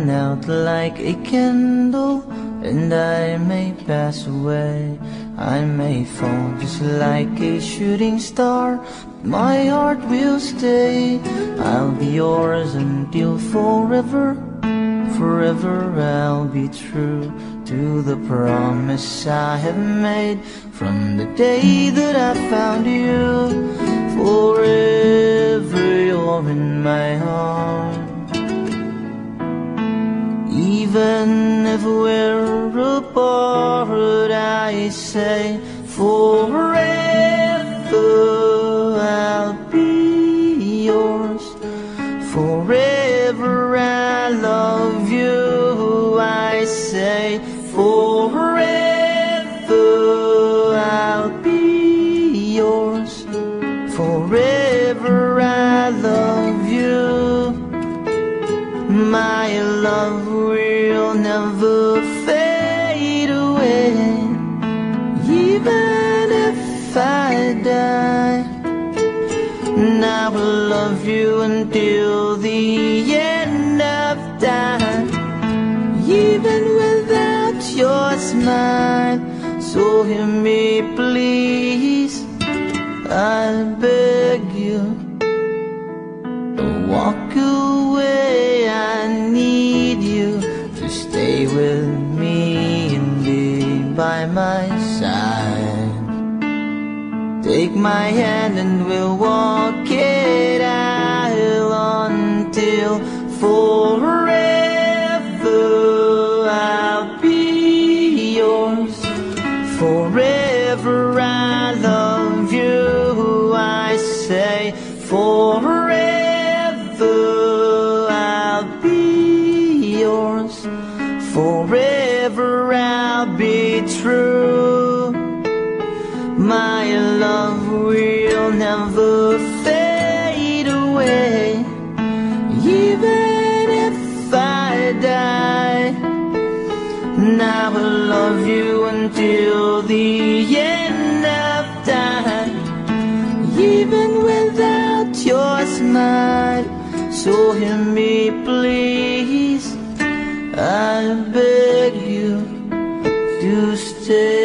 burn out like a candle, and I may pass away. I may fall just like a shooting star, but my heart will stay. I'll be yours until forever. Forever I'll be true to the promise I have made from the day that I found you. Forever you're in my heart. Even if we're apart, I say forever I'll be yours. Forever I love you, I say forever I'll be yours. Forever I love you. My love will never fade away, even if I die. And I will love you until the end of time, even without your smile. So hear me please, I beg you, don't walk away. I need you to stay with me and be by my side. Take my hand and we'll walk it out until forever I'll be yours. Forever I love you, I say forever I'll be yours. Forever I'll be true. My love will never fade away, even if I die. And I will love you until the end of time, even without your smile. So hear me please, I beg you to stay.